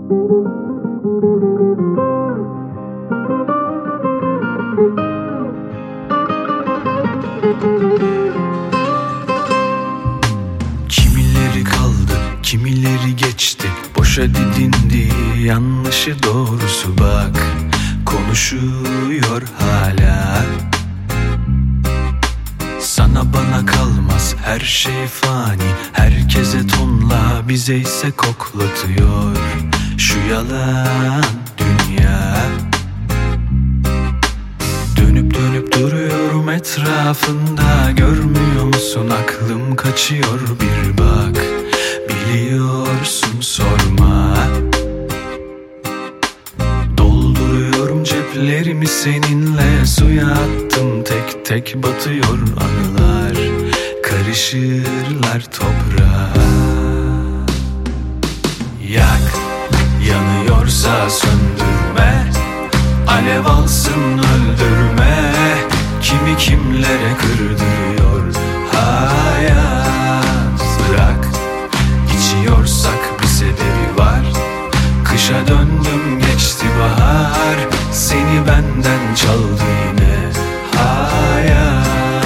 Kimileri kaldı, kimileri geçti, boşa didindi, yanlışı doğrusu bak, konuşuyor hala. Sana bana kalmaz, her şey fani, herkese tonla, bize ise koklatıyor şu yalan dünya. Dönüp dönüp duruyorum etrafında, görmüyor musun aklım kaçıyor, bir bak, biliyorsun sorma. Dolduruyorum ceplerimi seninle, suya attım tek tek batıyor anılar, karışırlar toprağa. Yak, yanıyorsa söndürme, alev alsın öldürme, kimi kimlere kırdırıyor hayat. Bırak, içiyorsak bir sebebi var, kışa döndüm geçti bahar, seni benden çaldı yine hayat.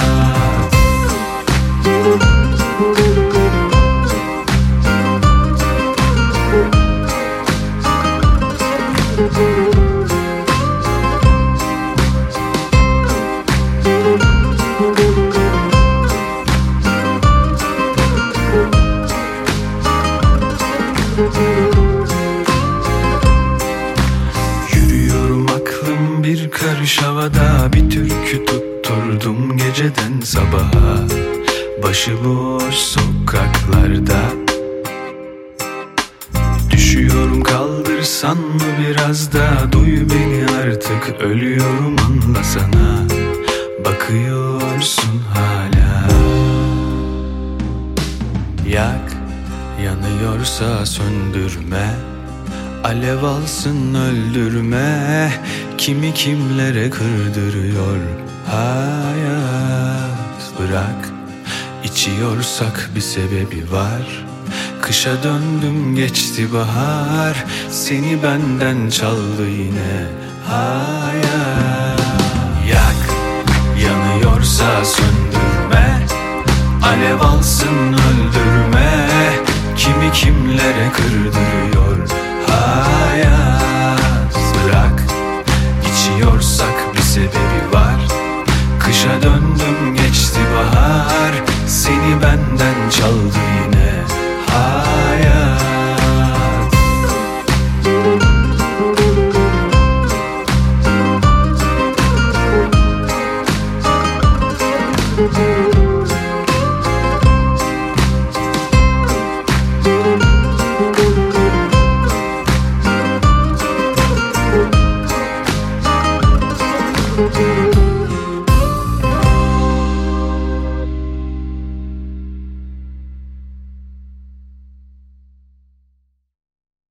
Yürüyorum aklım bir karış havada, bir türkü tutturdum geceden sabaha, başıboş sokaklarda. Düşüyorum, kaldırsan mı biraz da, duy beni artık, ölüyorum anlasana, bakıyorsun hala. Yak, yanıyorsa söndürme, alev alsın öldürme, kimi kimlere kırdırıyor hayat. Bırak, içiyorsak bir sebebi var, kışa döndüm geçti bahar, seni benden çaldı yine hayat. Yak, yanıyorsa söndürme, alev alsın öldürme, kimi kimlere kırdırıyor